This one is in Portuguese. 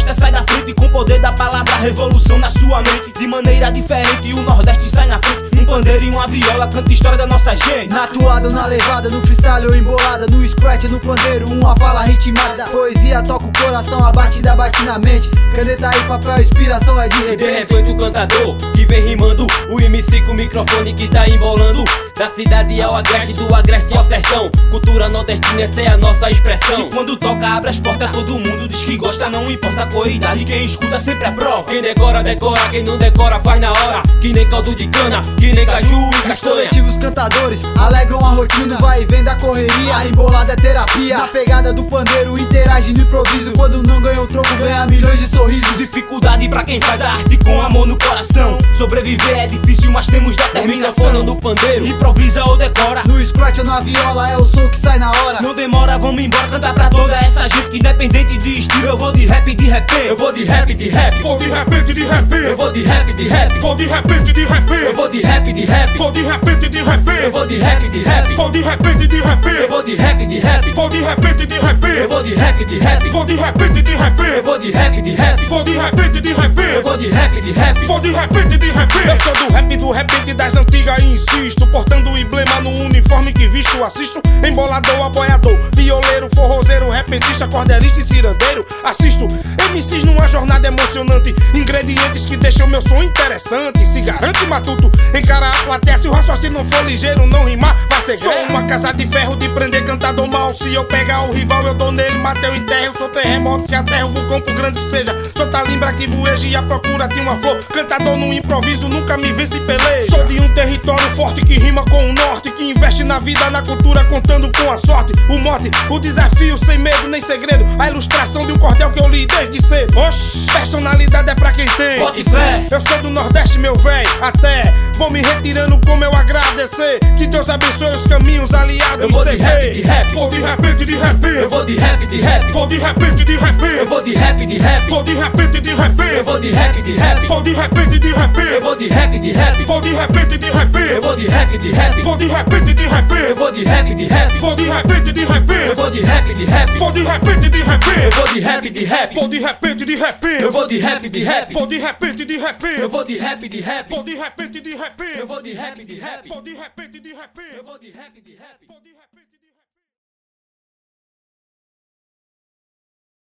esquenta, sai da frente com o poder da palavra, revolução na sua mente. De maneira diferente o Nordeste sai na frente. Um pandeiro e uma viola canta a história da nossa gente. Na toada, na levada, no freestyle ou embolada, no scratch, no pandeiro, uma fala ritmada. Poesia toca o coração, a batida bate na mente. Caneta e papel, inspiração é de repente. De repente o cantador que vem rimando, o MC com o microfone que tá embolando. Da cidade ao agreste, do agreste ao sertão, cultura nordestina, essa é a nossa expressão. E quando toca abre as portas, todo mundo diz que gosta, não importa a cor e idade, quem escuta sempre aprova. Quem decora, decora, quem não decora faz na hora. Que nem caldo de cana, que nem caju e Os castanha. coletivos cantadores alegram a rotina, vai e vem da correria, a embolada é terapia. Na pegada do pandeiro, interage no improviso. Quando não ganha o troco, ganha milhões de sorrisos. Dificuldade pra quem faz a arte com amor no coração. Sobreviver é difícil, mas temos determinação. No pandeiro, improvisa ou decora, No scratch ou na viola, é o som que sai na hora. não demora, vamos embora, cantar pra toda essa gente que independente de estilo. Eu vou de rap, de repente. eu vou de rap, de rap. Vou de repente, de repente. Eu vou de rap, de rap. Vou de repente, de repente. Eu vou de rap, de rap. Vou de repente, de Eu repente. vou de rap, de rap. Vou de repente, de Eu repente. vou de rap, de rap. Vou de repente, de Eu repente. vou de rap, de rap. Vou de repente, de Eu repente. vou de rap, de rap. Vou de repente, de Eu repente. vou de rap, de rap. Vou de repente, de repente. Eu sou do repente das antigas e insisto, portando o emblema no uniforme que visto. Assisto embolador, aboiador, violeiro, forrozeiro, repentista, cordelista e cirandeiro. Assisto MCs numa jornada emocionante, ingredientes que deixam meu som interessante. Se garante matuto, encara a plateia. Se o raciocínio não for ligeiro, não rimar, vai ser guerra. Sou uma casa de ferro de prender cantador mal. Se eu pegar o rival, eu dou nele, matei o enterro. Eu sou terremoto que aterra o vulcão por grande que seja. Sou talimbra que voeja e a procura de uma flor. Cantador no improviso, nunca me vê se peleja. Sou de um território forte que rima com o norte, que investe na vida, na cultura, contando com a sorte. O mote, o desafio, sem medo nem segredo. A ilustração de um cordel que eu li desde cedo. Oxi, personalidade é pra quem tem. Bote fé. Eu sou do Nordeste, meu véi. Até vou me retirando como eu agradecer. Que Deus abençoe os caminhos aliados. Eu vou de rap, de rap. Vou de repente, de repente. Eu vou de rap, de rap. Vou de repente, de repente. Eu vou de rap, de rap. Vou de repente, de Eu repente. vou de rap, de rap. Vou de repente, de Eu repente. vou de rap, de rap. Vou de repente, de Eu repente. vou de rap, de rap. Vou de repente, de Eu repente. vou de rap, de rap. Vou de repente, de Eu repente. vou de rap, de rap. Vou de repente, de Eu repente. vou de rap, de rap. Vou de repente, de repente. Eu vou de rap, de rap. Vou de repente, de repente. Eu vou de rap, de rap. Vou de repente, de repente. Eu vou de rap, de rap. Vou de repente, de repente. Eu vou de rap, de rap. Vou de repente.